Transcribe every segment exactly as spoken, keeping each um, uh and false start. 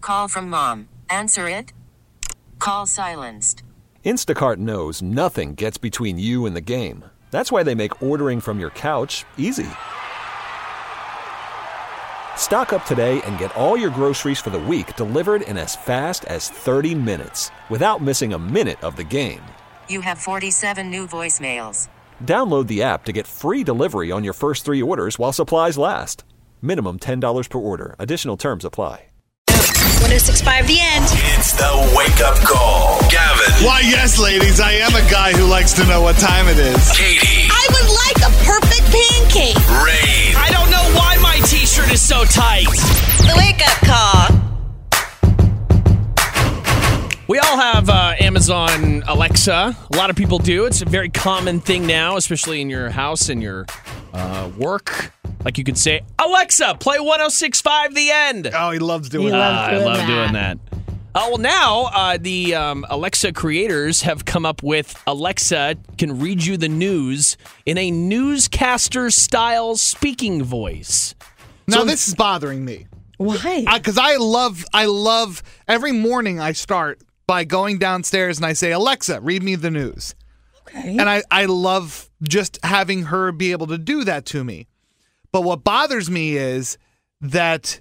call from mom. Answer it. Call silenced. Instacart knows nothing gets between you and the game. That's why they make ordering from your couch easy. Stock up today and get all your groceries for the week delivered in as fast as thirty minutes without missing a minute of the game. You have forty-seven new voicemails. Download the app to get free delivery on your first three orders while supplies last. Minimum ten dollars per order. Additional terms apply. one oh six point five The End. It's the wake-up call. Gavin. Why, yes, ladies, I am a guy who likes to know what time it is. Katie. I would like a perfect pancake. Rain. I don't know why my t-shirt is so tight. The wake-up call. We all have uh, Amazon Alexa. A lot of people do. It's a very common thing now, especially in your house and your uh, work. Like you could say, Alexa, play one oh six point five The End. Oh, he loves doing He that. loves Uh, doing I love that. doing that. Oh, well, now uh, the um, Alexa creators have come up with Alexa can read you the news in a newscaster-style speaking voice. Now, this is bothering me. Why? Because I, I love, I love, every morning I start by going downstairs and I say, Alexa, read me the news. Okay. And I, I love just having her be able to do that to me. But what bothers me is that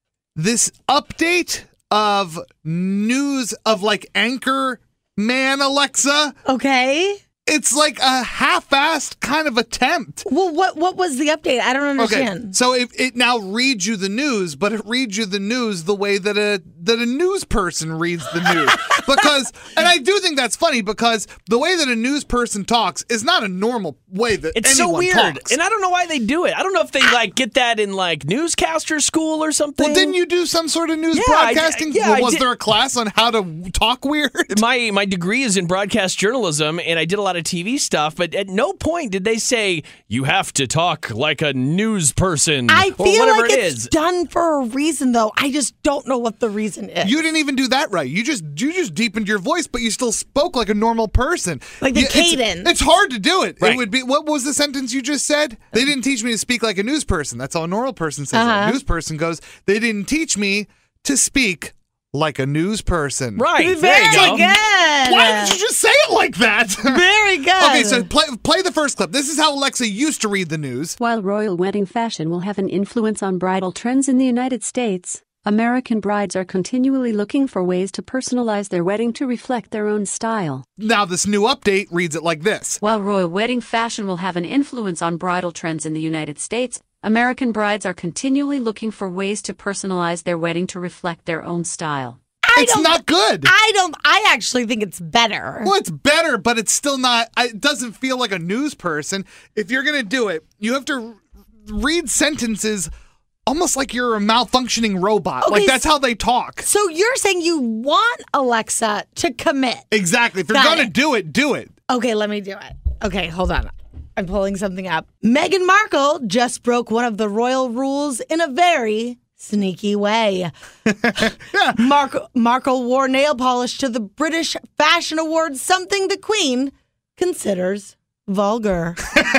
this update of news of like Anchor Man Alexa, Okay. it's like a half-assed kind of attempt. Well, what what was the update? I don't Okay, understand. so it, it now reads you the news, but it reads you the news the way that a that a news person reads the news. Because, and I do think that's funny because the way that a news person talks is not a normal way that It's so anyone weird, talks. and I don't know why they do it. I don't know if they like get that in like newscaster school or something. Well, didn't you do some sort of news Yeah, I did- broadcasting? yeah, I was did. there a class on how to talk weird? My my degree is in broadcast journalism, and I did a lot of T V stuff. But at no point did they say you have to talk like a news person I or feel whatever like it it's is. done for a reason, though. I just don't know what the reason is. You didn't even do that right. You just you just deepened your voice, but you still spoke like a normal person. Like the You- it's- cadence. It's, hard to do it. Right. It would be. What was the sentence you just said? They didn't teach me to speak like a news person. That's how a normal person says it. Uh-huh. A news person goes, they didn't teach me to speak like a news person. Right. There Very you go. good. Why did you just say it like that? Very good. Okay, so play play the first clip. This is how Alexa used to read the news. While royal wedding fashion will have an influence on bridal trends in the United States, American brides are continually looking for ways to personalize their wedding to reflect their own style. Now this new update reads it like this. While royal wedding fashion will have an influence on bridal trends in the United States, American brides are continually looking for ways to personalize their wedding to reflect their own style. I It's don't- not good. I don't. I actually think it's better. Well, it's better, but it's still not. I- It doesn't feel like a news person. If you're gonna do it, you have to r- read sentences almost like you're a malfunctioning robot. Okay, Like that's how they talk. So you're saying you want Alexa to commit? Exactly. If you're Got gonna it. do it, do it. Okay, let me do it. Okay, hold on. I'm pulling something up. Meghan Markle just broke one of the royal rules in a very sneaky way. Yeah. Markle, Markle wore nail polish to the British Fashion Awards, something the Queen considers vulgar.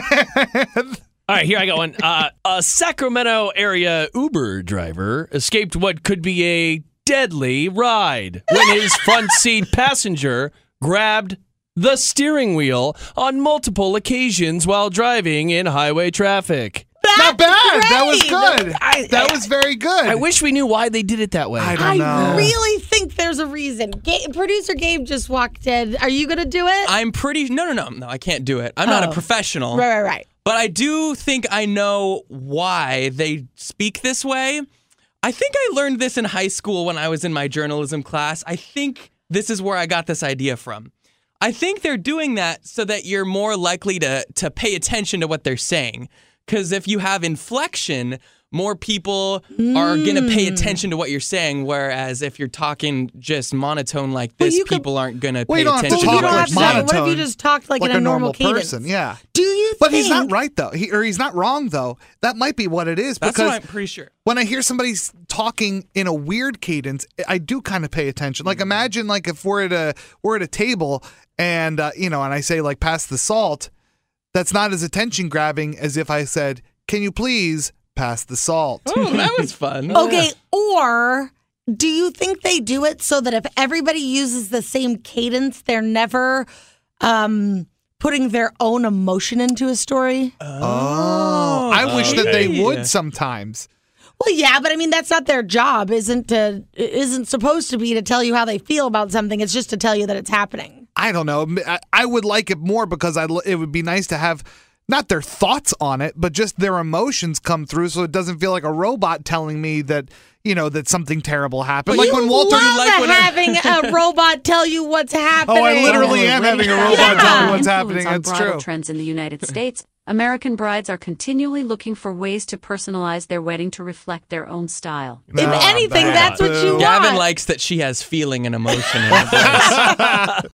All right, here I got one. Uh, a Sacramento area Uber driver escaped what could be a deadly ride when his front seat passenger grabbed the steering wheel on multiple occasions while driving in highway traffic. Not bad. That was great. good. I- that I- was very good. I wish we knew why they did it that way. I don't I know. really think there's a reason. Ga- Producer Gabe just walked in. Are you going to do it? I'm pretty. No, no, no, no. I can't do it. I'm not Oh. a professional. right, right, right. But I do think I know why they speak this way. I think I learned this in high school when I was in my journalism class. I think this is where I got this idea from. I think they're doing that so that you're more likely to to pay attention to what they're saying. Because if you have inflection, more people are going to pay attention to what you're saying. Whereas if you're talking just monotone like Well, this, you could- people aren't going to Well, pay you don't have to attention talk you to don't what have you're to saying. talk. What if you monotone, just talked like, like in a, a normal cadence? person. Yeah. Do you But think... he's not right though. He or he's not wrong though. That might be what it is. That's because what I'm pretty sure. when I hear somebody s- talking in a weird cadence, I do kind of pay attention. Like imagine like if we're at a we're at a table and uh, you know, and I say like pass the salt, that's not as attention grabbing as if I said, "Can you please pass the salt?" Oh, that was fun. Okay, or do you think they do it so that if everybody uses the same cadence, they're never um, putting their own emotion into a story? Oh, I wish that they okay. would sometimes. Well, yeah, but I mean that's not their job. Isn't to isn't supposed to be to tell you how they feel about something. It's just to tell you that it's happening. I don't know. I, I would like it more because I it would be nice to have not their thoughts on it, but just their emotions come through, so it doesn't feel like a robot telling me that you know that something terrible happened. Well, like you when Walter, love like when I- having a robot tell you what's happening. oh, I literally am having a robot Yeah. tell me what's Influence happening. on That's bridal true. trends in the United States. American brides are continually looking for ways to personalize their wedding to reflect their own style. If anything, that's what you want. Gavin likes that she has feeling and emotion in her voice.